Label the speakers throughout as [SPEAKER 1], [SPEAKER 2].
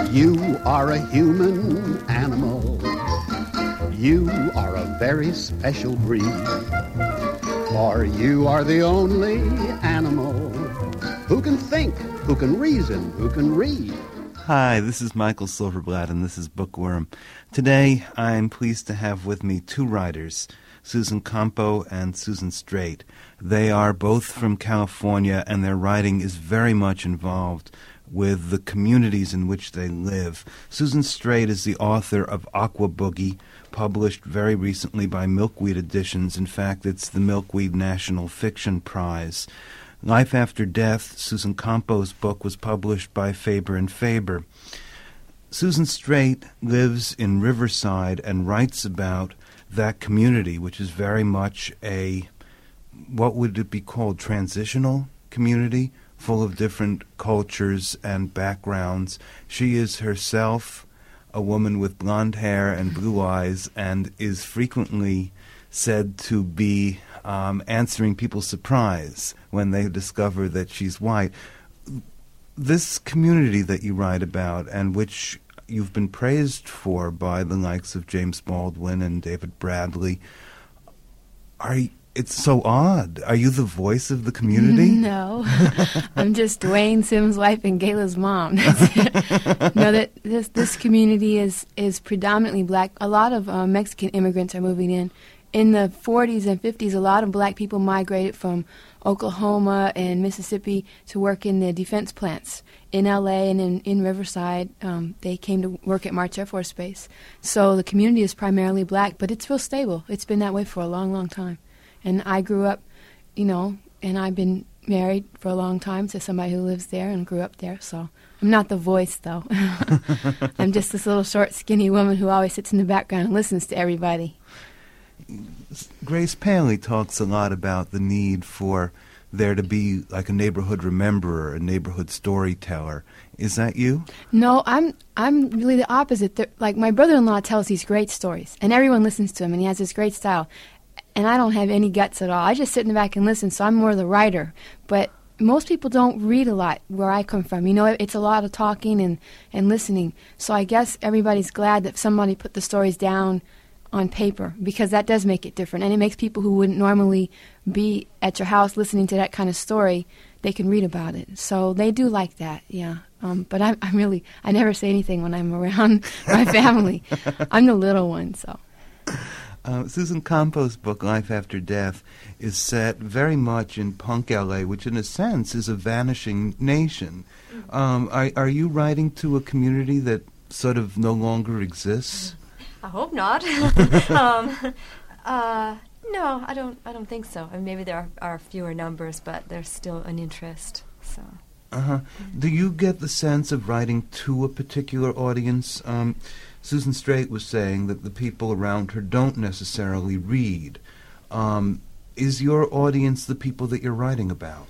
[SPEAKER 1] You are a human animal. You are a very special breed. For you are the only animal who can think, who can reason, who can read.
[SPEAKER 2] Hi, this is Michael Silverblatt, and this is Bookworm. Today, I'm pleased to have with me two writers, Susan Campo and Susan Straight. They are both from California, and their writing is very much involved with the communities in which they live. Susan Straight is the author of Aqua Boogie, published very recently by Milkweed Editions. In fact, it's the Milkweed National Fiction Prize. Life After Death, Susan Campo's book, was published by Faber and Faber. Susan Straight lives in Riverside and writes about that community, which is very much a, what would it be called, transitional community, full of different cultures and backgrounds. She is herself a woman with blonde hair and blue eyes and is frequently said to be answering people's surprise when they discover that she's white. This community that you write about, and which you've been praised for by the likes of James Baldwin and David Bradley, it's so odd. Are you the voice of the community?
[SPEAKER 3] No. I'm just Dwayne Sims' wife and Gayla's mom. No, that this community is predominantly black. A lot of Mexican immigrants are moving in. In the 40s and 50s, a lot of black people migrated from Oklahoma and Mississippi to work in the defense plants in L.A. and in Riverside. They came to work at March Air Force Base. So the community is primarily black, but it's real stable. It's been that way for a long, long time. And I grew up, and I've been married for a long time to somebody who lives there and grew up there. So I'm not the voice, though. I'm just this little short, skinny woman who always sits in the background and listens to everybody.
[SPEAKER 2] Grace Paley talks a lot about the need for there to be like a neighborhood rememberer, a neighborhood storyteller. Is that you?
[SPEAKER 3] No, I'm really the opposite. Like my brother-in-law tells these great stories, and everyone listens to him, and he has this great style. And I don't have any guts at all. I just sit in the back and listen, so I'm more the writer. But most people don't read a lot where I come from. It's a lot of talking and listening. So I guess everybody's glad that somebody put the stories down on paper, because that does make it different. And it makes people who wouldn't normally be at your house listening to that kind of story, they can read about it. So they do like that, yeah. But I never say anything when I'm around my family. I'm the little one, so...
[SPEAKER 2] Susan Campo's book, Life After Death, is set very much in punk L.A., which in a sense is a vanishing nation. Are you writing to a community that sort of no longer exists?
[SPEAKER 4] I hope not. No, I don't think so. I mean, maybe there are fewer numbers, but there's still an interest. So.
[SPEAKER 2] Do you get the sense of writing to a particular audience? Susan Straight was saying that the people around her don't necessarily read. Is your audience the people that you're writing about?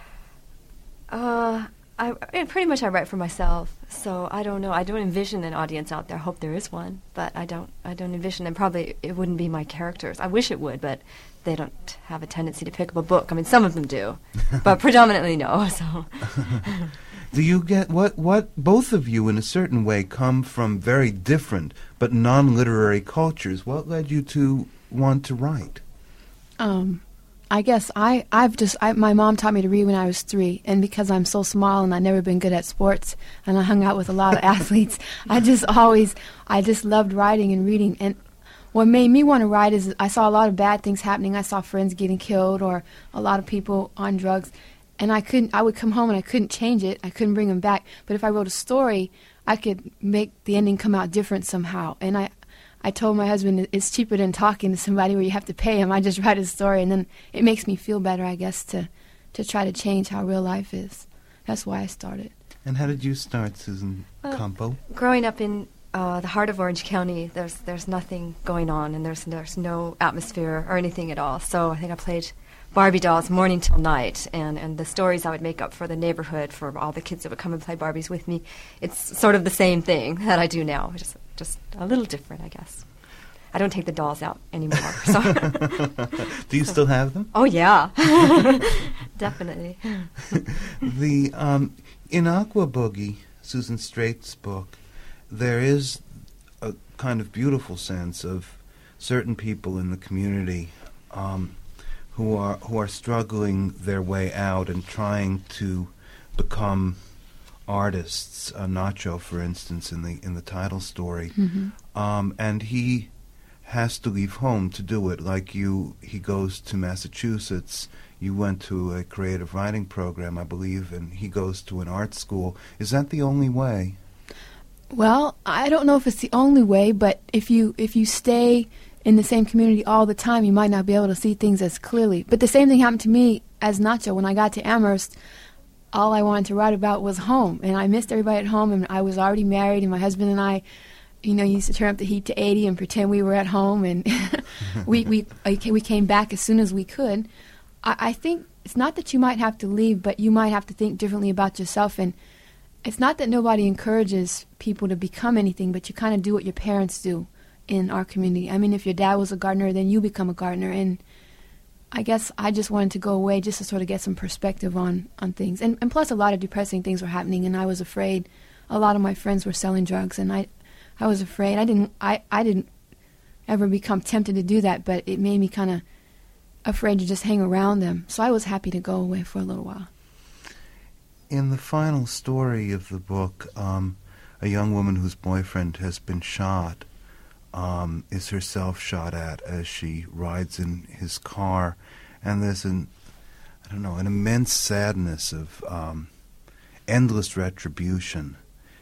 [SPEAKER 4] Pretty much I write for myself, so I don't know. I don't envision an audience out there. I hope there is one, but I don't envision, and probably it wouldn't be my characters. I wish it would, but they don't have a tendency to pick up a book. I mean, some of them do, but predominantly no, so...
[SPEAKER 2] Do you get what both of you in a certain way come from very different but non-literary cultures? What led you to want to write?
[SPEAKER 3] I guess my mom taught me to read when I was 3, and because I'm so small and I've never been good at sports and I hung out with a lot of athletes, I just loved writing and reading. And what made me want to write is I saw a lot of bad things happening. I saw friends getting killed or a lot of people on drugs. And I would come home and I couldn't change it. I couldn't bring them back. But if I wrote a story, I could make the ending come out different somehow. And I told my husband it's cheaper than talking to somebody where you have to pay him. I just write a story, and then it makes me feel better, I guess, to try to change how real life is. That's why I started.
[SPEAKER 2] And how did you start, Susan Campo?
[SPEAKER 4] Growing up in the heart of Orange County, there's nothing going on, and there's no atmosphere or anything at all. So I think I played Barbie dolls morning till night, and the stories I would make up for the neighborhood, for all the kids that would come and play Barbies with me, it's sort of the same thing that I do now, just a little different, I guess. I don't take the dolls out anymore. So.
[SPEAKER 2] Do you still have them?
[SPEAKER 4] Oh, yeah. Definitely.
[SPEAKER 2] In Aqua Boogie, Susan Straight's book, there is a kind of beautiful sense of certain people in the community who are struggling their way out and trying to become artists. Nacho, for instance, in the title story, and he has to leave home to do it. Like you, he goes to Massachusetts. You went to a creative writing program, I believe, and he goes to an art school. Is that the only way?
[SPEAKER 3] Well, I don't know if it's the only way, but if you stay in the same community all the time, you might not be able to see things as clearly. But the same thing happened to me as Nacho. When I got to Amherst, all I wanted to write about was home, and I missed everybody at home, and I was already married, and my husband and I, used to turn up the heat to 80 and pretend we were at home, and we came back as soon as we could. I think it's not that you might have to leave, but you might have to think differently about yourself, and it's not that nobody encourages people to become anything, but you kind of do what your parents do in our community. I mean, if your dad was a gardener, then you become a gardener, and I guess I just wanted to go away just to sort of get some perspective on things. And plus a lot of depressing things were happening, and I was afraid. A lot of my friends were selling drugs, and I was afraid. I didn't ever become tempted to do that, but it made me kind of afraid to just hang around them. So I was happy to go away for a little while.
[SPEAKER 2] In the final story of the book, a young woman whose boyfriend has been shot is herself shot at as she rides in his car, and there's an immense sadness of endless retribution.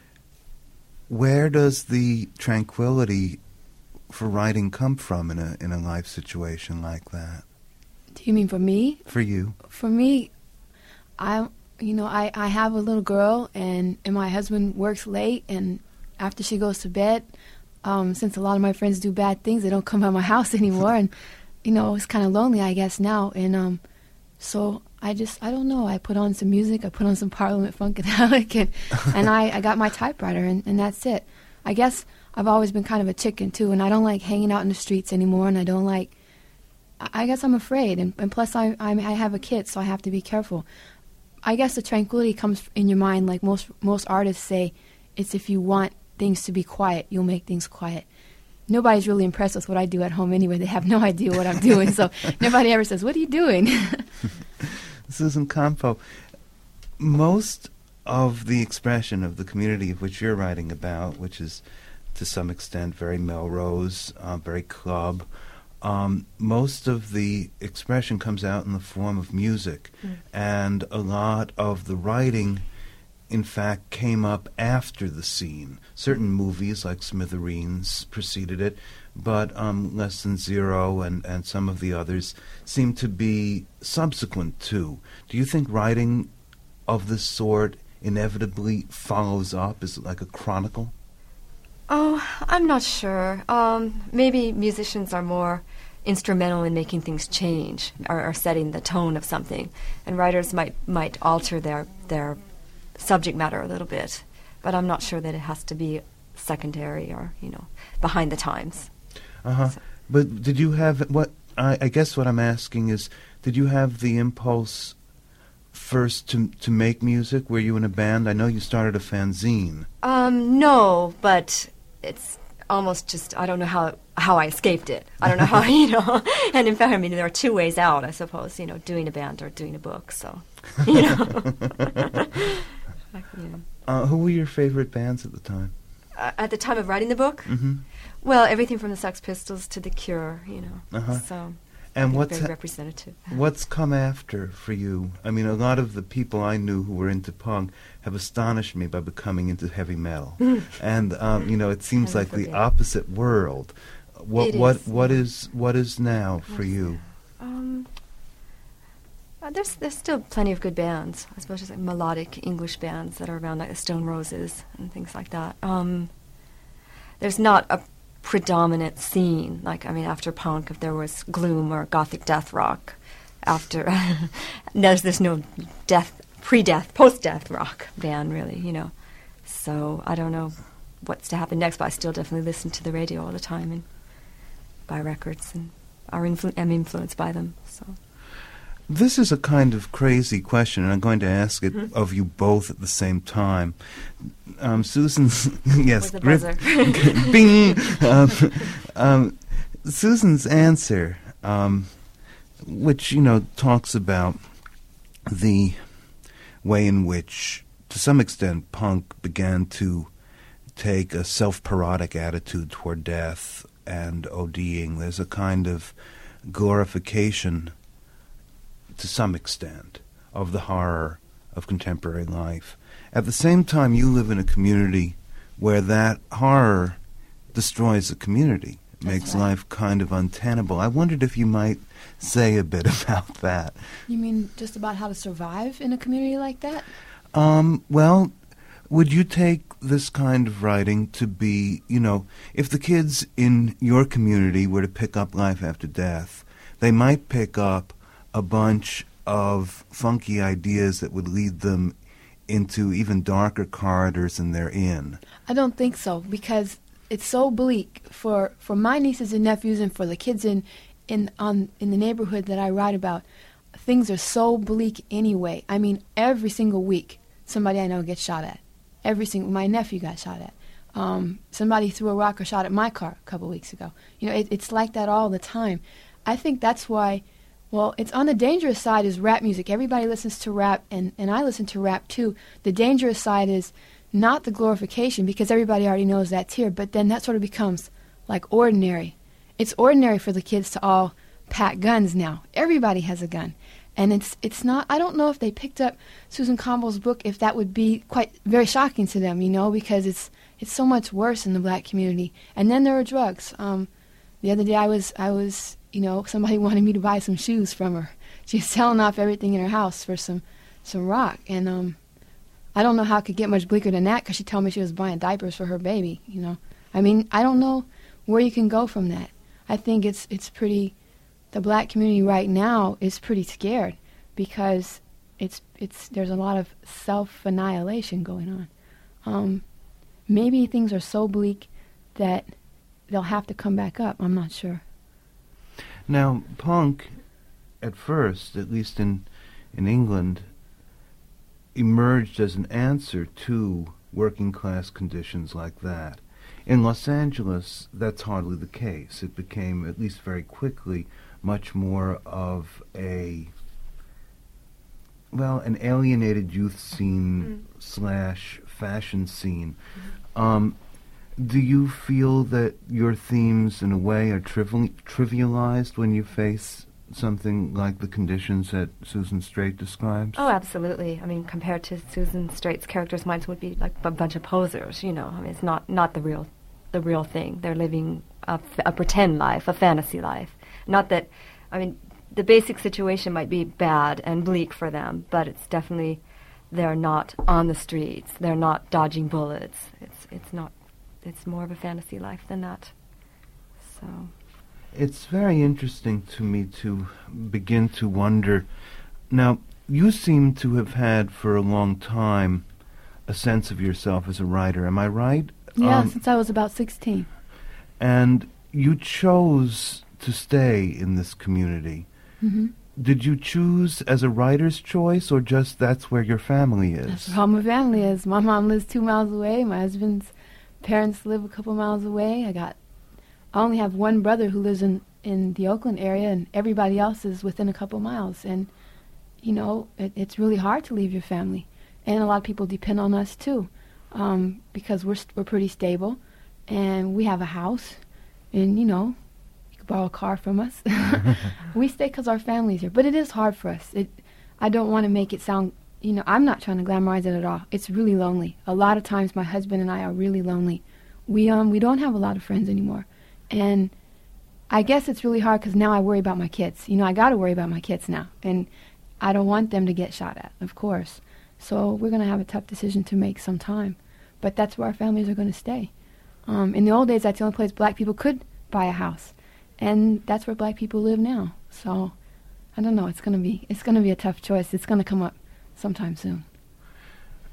[SPEAKER 2] Where does the tranquility for writing come from in a life situation like that?
[SPEAKER 3] Do you mean for me?
[SPEAKER 2] For you.
[SPEAKER 3] For me, I have a little girl, and my husband works late, and after she goes to bed, since a lot of my friends do bad things, they don't come by my house anymore, and it's kind of lonely, I guess, now, and so I don't know, I put on some music, I put on some Parliament Funkadelic, and I got my typewriter, and that's it. I guess I've always been kind of a chicken too, and I don't like hanging out in the streets anymore, and I guess I'm afraid, and plus I have a kid, so I have to be careful. I guess the tranquility comes in your mind, like most artists say, it's if you want things to be quiet, you'll make things quiet. Nobody's really impressed with what I do at home anyway. They have no idea what I'm doing, so nobody ever says, "What are you doing?"
[SPEAKER 2] Susan Campo, most of the expression of the community of which you're writing about, which is to some extent very Melrose, very club, most of the expression comes out in the form of music, and a lot of the writing, in fact, came up after the scene. Certain movies, like Smithereens, preceded it, but Less Than Zero and some of the others seem to be subsequent to. Do you think writing of this sort inevitably follows up? Is it like a chronicle?
[SPEAKER 4] Oh, I'm not sure. Maybe musicians are more instrumental in making things change or setting the tone of something, and writers might alter their subject matter a little bit, but I'm not sure that it has to be secondary or behind the times. So.
[SPEAKER 2] But did you have I guess what I'm asking is, did you have the impulse first to make music? Were you in a band? I know you started a fanzine.
[SPEAKER 4] No, but it's almost just, I don't know how I escaped it. I don't know how, and in fact, there are two ways out, I suppose, doing a band or doing a book, so,
[SPEAKER 2] Who were your favorite bands at the time?
[SPEAKER 4] At the time of writing the book?
[SPEAKER 2] Mm-hmm.
[SPEAKER 4] Well, everything from the Sex Pistols to The Cure, so...
[SPEAKER 2] And
[SPEAKER 4] what's very representative.
[SPEAKER 2] What's come after for you? I mean, a lot of the people I knew who were into punk have astonished me by becoming into heavy metal, and it seems like the opposite world. What is now for you?
[SPEAKER 4] There's still plenty of good bands, especially like melodic English bands that are around, like the Stone Roses and things like that. There's not a predominant scene, after punk, if there was gloom or gothic death rock, after there's no post-death rock band, really, So I don't know what's to happen next, but I still definitely listen to the radio all the time and buy records and I'm influenced by them. So
[SPEAKER 2] This is a kind of crazy question, and I'm going to ask it of you both at the same time. Susan's yes,
[SPEAKER 4] With the buzzer.
[SPEAKER 2] bing. Susan's answer, which talks about the way in which, to some extent, punk began to take a self-parodic attitude toward death and ODing. There's a kind of glorification, to some extent, of the horror of contemporary life. At the same time, you live in a community where that horror destroys the community. It makes life kind of untenable. I wondered if you might say a bit about that.
[SPEAKER 3] You mean just about how to survive in a community like that?
[SPEAKER 2] Well, would you take this kind of writing to be, if the kids in your community were to pick up life after death, they might pick up a bunch of funky ideas that would lead them into even darker corridors than they're in?
[SPEAKER 3] I don't think so, because it's so bleak for my nieces and nephews and for the kids in the neighborhood that I write about. Things are so bleak anyway. I mean, every single week somebody I know gets shot at. My nephew got shot at. Somebody threw a rock or shot at my car a couple weeks ago. It's like that all the time. I think that's why. Well, it's on the dangerous side is rap music. Everybody listens to rap, and I listen to rap too. The dangerous side is not the glorification, because everybody already knows that's here, but then that sort of becomes like ordinary. It's ordinary for the kids to all pack guns now. Everybody has a gun. And it's not, I don't know if they picked up Susan Campbell's book, if that would be very shocking to them, because it's so much worse in the black community. And then there are drugs. The other day I was somebody wanted me to buy some shoes from her. She was selling off everything in her house for some rock. And I don't know how it could get much bleaker than that, because she told me she was buying diapers for her baby, I mean, I don't know where you can go from that. I think it's pretty, the black community right now is pretty scared, because there's a lot of self-annihilation going on. Maybe things are so bleak that they'll have to come back up. I'm not sure.
[SPEAKER 2] Now, punk, at first, at least in England, emerged as an answer to working-class conditions like that. In Los Angeles, that's hardly the case. It became, at least very quickly, much more of an alienated youth scene / fashion scene. Do you feel that your themes, in a way, are trivialized when you face something like the conditions that Susan Straight describes?
[SPEAKER 4] Oh, absolutely. I mean, compared to Susan Straight's characters, mine would be like a bunch of posers, I mean, it's not the real thing. They're living a pretend life, a fantasy life. Not that, I mean, the basic situation might be bad and bleak for them, but it's definitely, they're not on the streets. They're not dodging bullets. It's more of a fantasy life than that. So
[SPEAKER 2] it's very interesting to me to begin to wonder. Now, you seem to have had for a long time a sense of yourself as a writer. Am I right?
[SPEAKER 3] Yeah, since I was about 16.
[SPEAKER 2] And you chose to stay in this community.
[SPEAKER 3] Mm-hmm.
[SPEAKER 2] Did you choose as a writer's choice, or just that's where your family is?
[SPEAKER 3] That's where all my family is. My mom lives 2 miles away. My husband's parents live a couple miles away. I only have one brother who lives in the Oakland area, and everybody else is within a couple miles. And, it's really hard to leave your family. And a lot of people depend on us, too, because we're pretty stable, and we have a house, and, you could borrow a car from us. We stay because our family's here. But it is hard for us. I don't want to make it sound... I'm not trying to glamorize it at all. It's really lonely. A lot of times my husband and I are really lonely. We don't have a lot of friends anymore. And I guess it's really hard because now I worry about my kids. I got to worry about my kids now. And I don't want them to get shot at, of course. So we're going to have a tough decision to make sometime. But that's where our families are going to stay. In the old days, that's the only place black people could buy a house. And that's where black people live now. So I don't know. It's going to be a tough choice. It's going to come up sometime soon.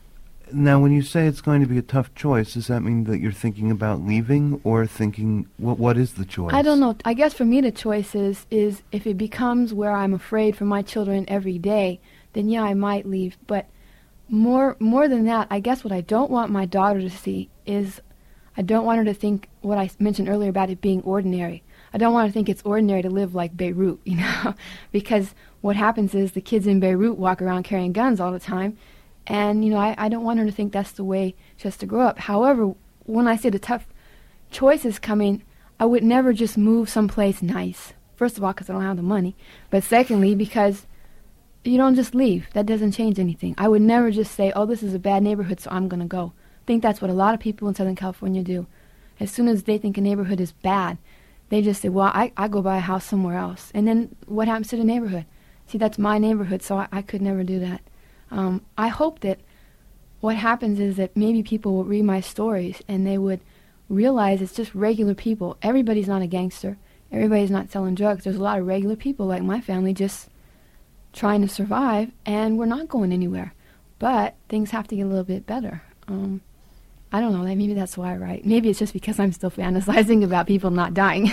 [SPEAKER 2] Now, when you say it's going to be a tough choice, does that mean that you're thinking about leaving, or thinking, what is the choice?
[SPEAKER 3] I don't know. I guess for me the choice is if it becomes where I'm afraid for my children every day, then yeah, I might leave. But more than that, I guess what I don't want my daughter to see is I don't want her to think what I mentioned earlier about it being ordinary. I don't want her to think it's ordinary to live like Beirut, because what happens is the kids in Beirut walk around carrying guns all the time. And, I don't want her to think that's the way she has to grow up. However, when I say the tough choice is coming, I would never just move someplace nice. First of all, because I don't have the money. But secondly, because you don't just leave. That doesn't change anything. I would never just say, oh, this is a bad neighborhood, so I'm going to go. I think that's what a lot of people in Southern California do. As soon as they think a neighborhood is bad, they just say, well, I go buy a house somewhere else. And then what happens to the neighborhood? See, that's my neighborhood, so I could never do that. I hope that what happens is that maybe people will read my stories and they would realize it's just regular people. Everybody's not a gangster. Everybody's not selling drugs. There's a lot of regular people like my family just trying to survive, and we're not going anywhere. But things have to get a little bit better. I don't know. Maybe that's why I write. Maybe it's just because I'm still fantasizing about people not dying.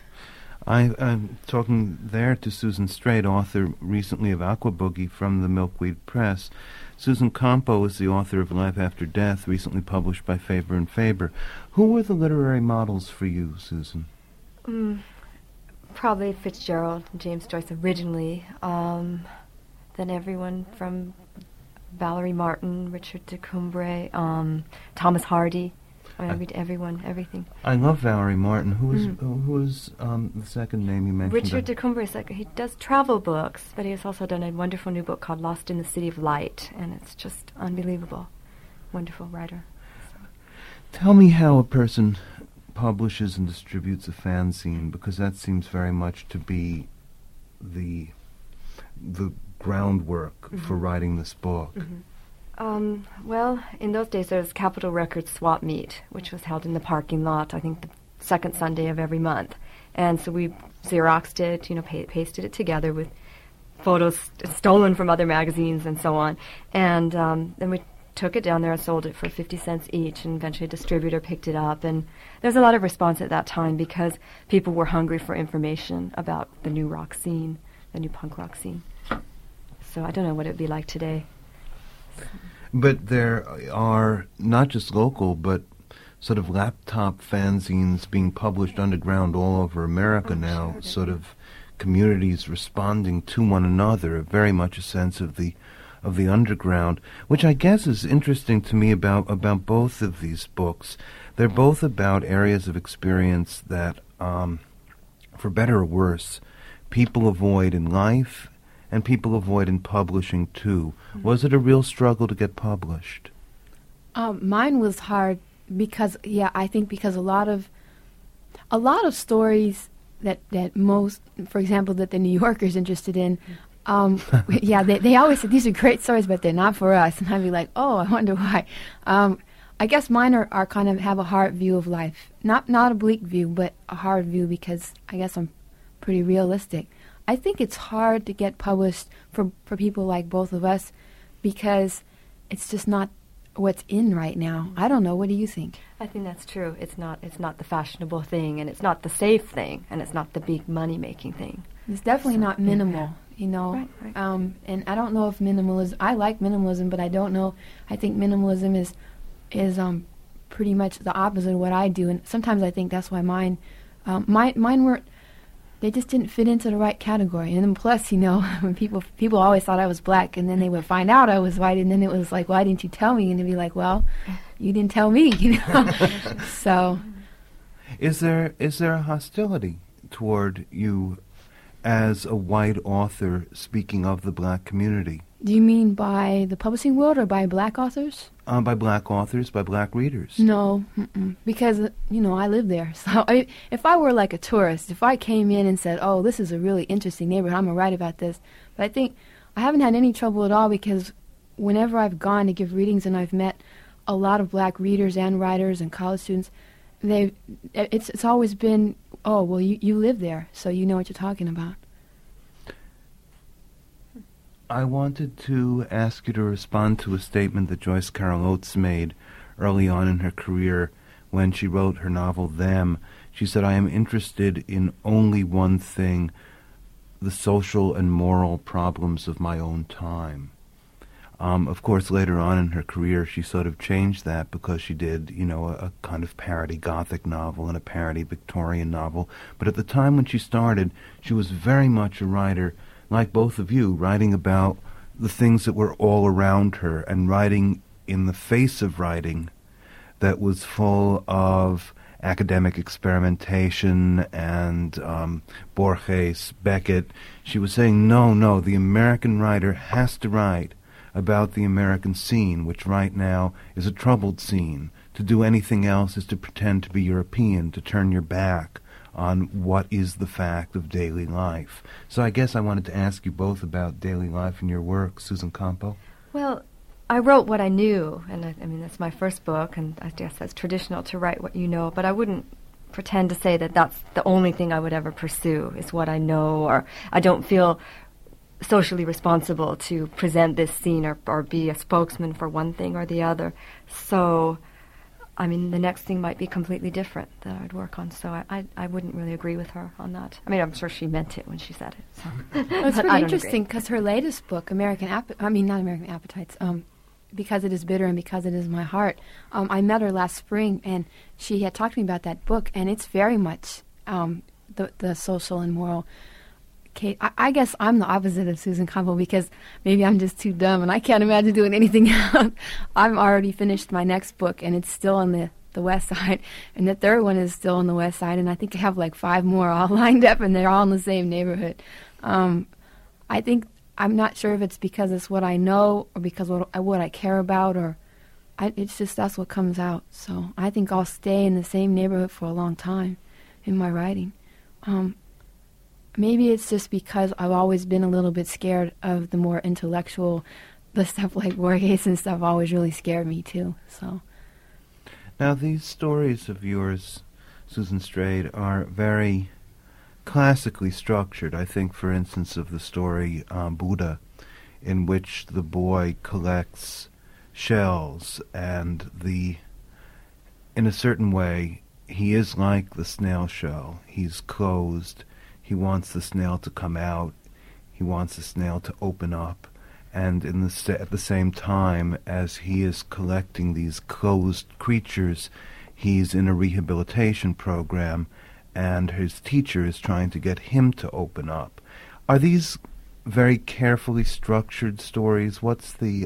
[SPEAKER 2] I'm talking there to Susan Straight, author recently of Aqua Boogie from the Milkweed Press. Susan Campo is the author of Life After Death, recently published by Faber and Faber. Who were the literary models for you, Susan?
[SPEAKER 4] Probably Fitzgerald and James Joyce originally. Then everyone from Valerie Martin, Richard de Cumbre, Thomas Hardy. I read everything.
[SPEAKER 2] I love Valerie Martin. Who was the second name you mentioned?
[SPEAKER 4] Richard de Cumbre. He does travel books, but he has also done a wonderful new book called Lost in the City of Light, and it's just unbelievable. Wonderful writer.
[SPEAKER 2] Tell me how a person publishes and distributes a fanzine, because that seems very much to be the groundwork for writing this book.
[SPEAKER 4] Well, in those days there was Capitol Records Swap Meet, which was held in the parking lot, I think the second Sunday of every month. And so we Xeroxed it, pasted it together with photos stolen from other magazines and so on. And then we took it down there and sold it for 50 cents each, and eventually a distributor picked it up. And there's a lot of response at that time because people were hungry for information about the new rock scene, the new punk rock scene. So I don't know what it would be like today.
[SPEAKER 2] But there are not just local, but sort of laptop fanzines being published underground all over America now, sort of communities responding to one another, very much a sense of the underground, which I guess is interesting to me about both of these books. They're both about areas of experience that, for better or worse, people avoid in life and people avoid in publishing too. Was it a real struggle to get published?
[SPEAKER 3] Mine was hard because, I think because a lot of stories that most, for example, that the New Yorker's interested in, they always say these are great stories, but they're not for us. And I'd be like, oh, I wonder why. I guess mine are kind of have a hard view of life, not a bleak view, but a hard view because I guess I'm pretty realistic. I think it's hard to get published for people like both of us because it's just not what's in right now. I don't know. What do you think?
[SPEAKER 4] I think that's true. It's not the fashionable thing, and it's not the safe thing, and it's not the big money-making thing.
[SPEAKER 3] It's definitely not minimal,
[SPEAKER 4] Right.
[SPEAKER 3] And I don't know if minimalism... I like minimalism, but I don't know. I think minimalism is pretty much the opposite of what I do, and sometimes I think that's why mine weren't... They just didn't fit into the right category. And then plus, when people always thought I was black, and then they would find out I was white, and then it was like, why didn't you tell me? And they'd be like, well, you didn't tell me, So,
[SPEAKER 2] is there a hostility toward you as a white author speaking of the black community?
[SPEAKER 3] Do you mean by the publishing world or by black authors?
[SPEAKER 2] By black authors, by black readers.
[SPEAKER 3] No, because, I live there. So if I were like a tourist, if I came in and said, oh, this is a really interesting neighborhood, I'm going to write about this. But I think I haven't had any trouble at all because whenever I've gone to give readings and I've met a lot of black readers and writers and college students, it's always been, oh, well, you live there, so you know what you're talking about.
[SPEAKER 2] I wanted to ask you to respond to a statement that Joyce Carol Oates made early on in her career when she wrote her novel Them. She said, "I am interested in only one thing, the social and moral problems of my own time." Of course, later on in her career, she sort of changed that because she did, a kind of parody Gothic novel and a parody Victorian novel. But at the time when she started, she was very much a writer, like both of you, writing about the things that were all around her and writing in the face of writing that was full of academic experimentation and Borges, Beckett. She was saying, no, the American writer has to write about the American scene, which right now is a troubled scene. To do anything else is to pretend to be European, to turn your back on what is the fact of daily life. So I guess I wanted to ask you both about daily life in your work. Susan Campo?
[SPEAKER 4] Well, I wrote what I knew, and I mean, that's my first book, and I guess that's traditional to write what you know, but I wouldn't pretend to say that that's the only thing I would ever pursue, is what I know, or I don't feel socially responsible to present this scene or be a spokesman for one thing or the other. So, I mean, the next thing might be completely different that I'd work on. So I wouldn't really agree with her on that. I mean, I'm sure she meant it when she said it. So.
[SPEAKER 3] Well, it's pretty interesting because her latest book, not American Appetites, Because It Is Bitter and Because It Is My Heart, I met her last spring, and she had talked to me about that book, and it's very much the social and moral. I guess I'm the opposite of Susan Campo because maybe I'm just too dumb and I can't imagine doing anything else. I've already finished my next book and it's still on the West Side, and the third one is still on the West Side, and I think I have like 5 more all lined up and they're all in the same neighborhood. I think, I'm not sure if it's because it's what I know or because what I care about, or it's just that's what comes out. So I think I'll stay in the same neighborhood for a long time in my writing. Maybe it's just because I've always been a little bit scared of the more intellectual, the stuff like Borges and stuff always really scared me too. So,
[SPEAKER 2] now these stories of yours, Susan Strayed, are very classically structured. I think, for instance, of the story Buddha, in which the boy collects shells, and in a certain way, he is like the snail shell. He's closed. He wants the snail to come out. He wants the snail to open up. And at the same time as he is collecting these closed creatures, he's in a rehabilitation program, and his teacher is trying to get him to open up. Are these very carefully structured stories? What's the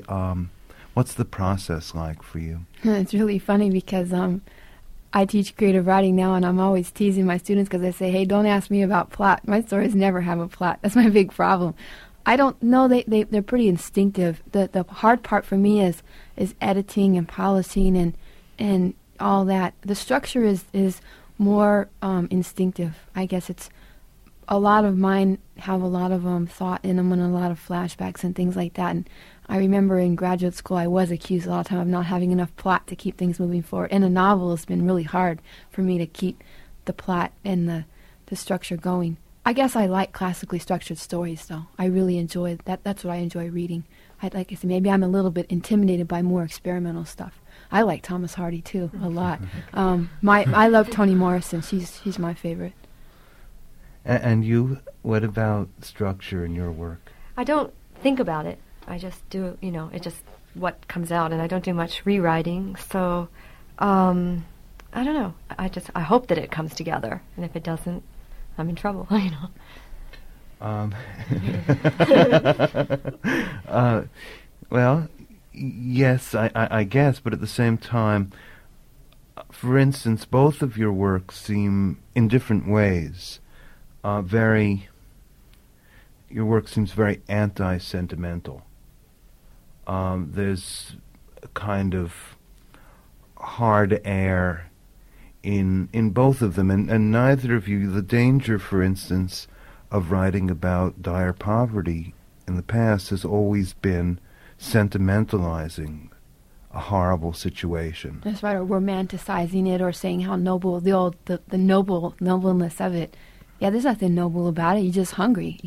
[SPEAKER 2] process like for you?
[SPEAKER 3] It's really funny because I teach creative writing now, and I'm always teasing my students because I say, hey, don't ask me about plot. My stories never have a plot. That's my big problem. I don't know. They're pretty instinctive. The hard part for me is editing and polishing and all that. The structure is more instinctive. I guess it's a lot of mine have a lot of thought in them and a lot of flashbacks and things like that. And I remember in graduate school I was accused a lot of time of not having enough plot to keep things moving forward. In a novel, it's been really hard for me to keep the plot and the structure going. I guess I like classically structured stories, though. I really enjoy that. That's what I enjoy reading. Like I said, maybe I'm a little bit intimidated by more experimental stuff. I like Thomas Hardy, too, a lot. I love Toni Morrison. She's my favorite.
[SPEAKER 2] And you, what about structure in your work?
[SPEAKER 4] I don't think about it. I just do, it just what comes out, and I don't do much rewriting. So, I don't know. I hope that it comes together, and if it doesn't, I'm in trouble,
[SPEAKER 2] Well, yes, I guess, but at the same time, for instance, both of your works seem, in different ways, your work seems very anti-sentimental. There's a kind of hard air in both of them, and neither of you, the danger, for instance, of writing about dire poverty in the past has always been sentimentalizing a horrible situation.
[SPEAKER 3] That's right, or romanticizing it, or saying how noble the nobleness of it. yeah, there's nothing noble about it. You're just hungry,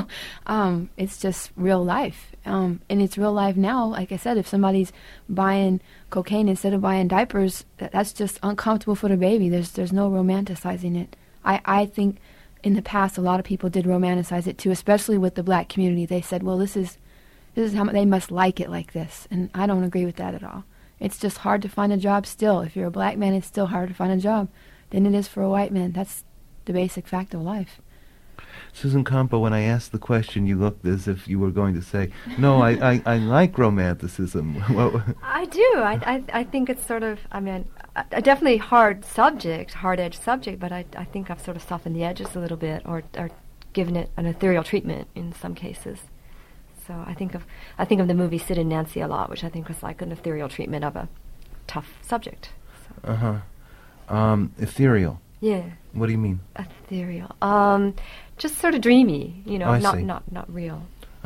[SPEAKER 3] It's just real life. And it's real life now. Like I said, if somebody's buying cocaine instead of buying diapers, that's just uncomfortable for the baby. There's no romanticizing it. I think in the past a lot of people did romanticize it too, especially with the black community. They said, well, this is how they must like it like this. And I don't agree with that at all. It's just hard to find a job still. If you're a black man, it's still harder to find a job than it is for a white man. That's the basic fact of life.
[SPEAKER 2] Susan Campo, when I asked the question, you looked as if you were going to say, no, I like romanticism.
[SPEAKER 4] I do. I think it's sort of, a definitely hard-edged subject, but I think I've sort of softened the edges a little bit or given it an ethereal treatment in some cases. So I think of the movie Sid and Nancy a lot, which I think was like an ethereal treatment of a tough subject. So.
[SPEAKER 2] Ethereal.
[SPEAKER 4] Yeah.
[SPEAKER 2] What do you mean?
[SPEAKER 4] Ethereal. Just sort of dreamy, not real.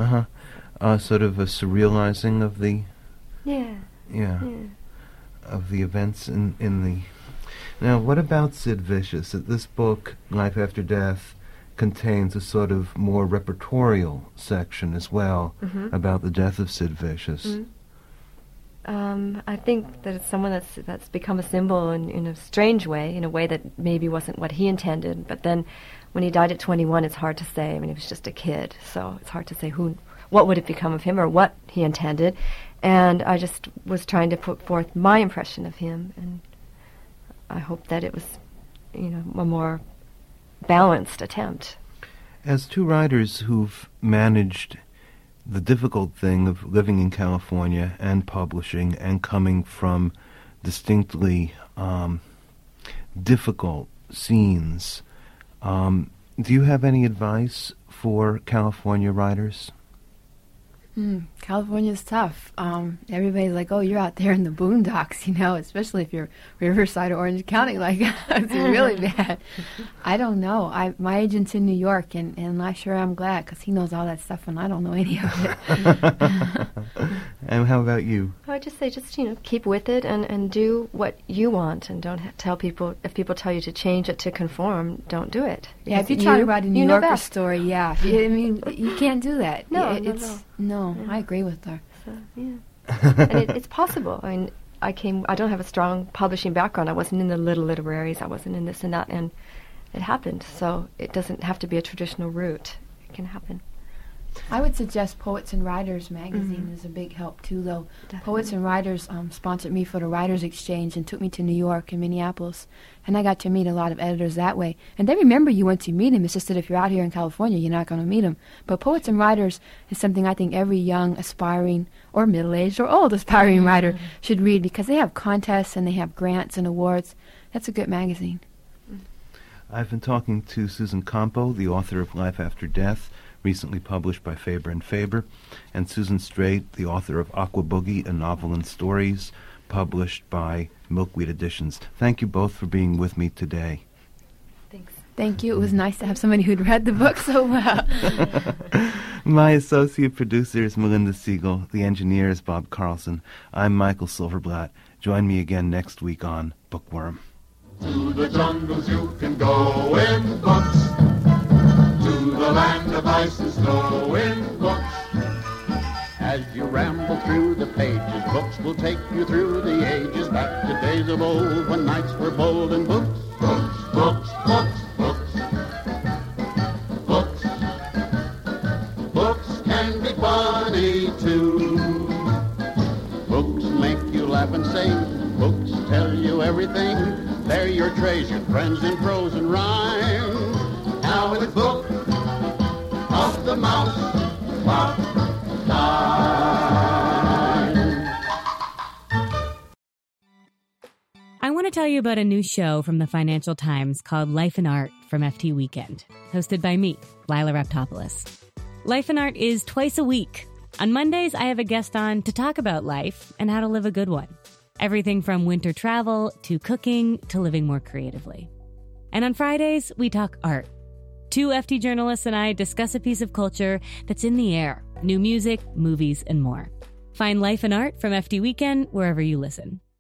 [SPEAKER 2] Sort of a surrealizing of the...
[SPEAKER 4] Yeah.
[SPEAKER 2] Of the events in the... Now, what about Sid Vicious? This book, Life After Death, contains a sort of more repertorial section as well about the death of Sid Vicious.
[SPEAKER 4] Mm-hmm. I think that it's someone that's become a symbol in a strange way, in a way that maybe wasn't what he intended. But then when he died at 21, it's hard to say. He was just a kid, so it's hard to say what would have become of him or what he intended. And I just was trying to put forth my impression of him, and I hope that it was, a more balanced attempt.
[SPEAKER 2] As two writers who've managed the difficult thing of living in California and publishing and coming from distinctly difficult scenes, do you have any advice for California writers?
[SPEAKER 3] California's tough. Everybody's like, oh, you're out there in the boondocks, especially if you're Riverside or Orange County. Like, it's really bad. I don't know. My agent's in New York, and I sure am glad, because he knows all that stuff, and I don't know any of it.
[SPEAKER 2] And how about you?
[SPEAKER 4] I would just say, keep with it and do what you want, and don't tell people, if people tell you to change it to conform, don't do it.
[SPEAKER 3] Yeah, if you try to write a New Yorker story, yeah. You can't do that. No, I agree with her.
[SPEAKER 4] So, yeah. And it's possible. I don't have a strong publishing background. I wasn't in the little libraries. I wasn't in this and that, and it happened. So it doesn't have to be a traditional route. It can happen.
[SPEAKER 3] I would suggest Poets and Writers magazine is a big help too, though. Definitely. Poets and Writers sponsored me for the Writers Exchange and took me to New York and Minneapolis, and I got to meet a lot of editors that way. And they remember you once you meet them. It's just that if you're out here in California, you're not going to meet them. But Poets and Writers is something I think every young, aspiring, or middle-aged, or old aspiring writer should read, because they have contests and they have grants and awards. That's a good magazine.
[SPEAKER 2] I've been talking to Susan Campo, the author of Life After Death, recently published by Faber and Faber, and Susan Straight, the author of Aqua Boogie, a novel and stories, published by Milkweed Editions. Thank you both for being with me today.
[SPEAKER 4] Thanks.
[SPEAKER 3] Thank you. It was nice to have somebody who'd read the book so well.
[SPEAKER 2] My associate producer is Melinda Siegel. The engineer is Bob Carlson. I'm Michael Silverblatt. Join me again next week on Bookworm.
[SPEAKER 1] To the jungles you can go in books, to the land of ice and snow in books. As you ramble through the pages, books will take you through the ages, back to days of old when knights were bold. And books, books, books, books, books, books, books can be funny too. Books make you laugh and sing, books tell you everything. They're your treasured friends in prose and rhyme. Now in the book of the mouse clock time.
[SPEAKER 5] I want to tell you about a new show from the Financial Times called Life and Art from FT Weekend, hosted by me, Lila Raptopoulos. Life and Art is twice a week. On Mondays, I have a guest on to talk about life and how to live a good one. Everything from winter travel to cooking to living more creatively. And on Fridays, we talk art. Two FT journalists and I discuss a piece of culture that's in the air, new music, movies, and more. Find Life and Art from FT Weekend wherever you listen.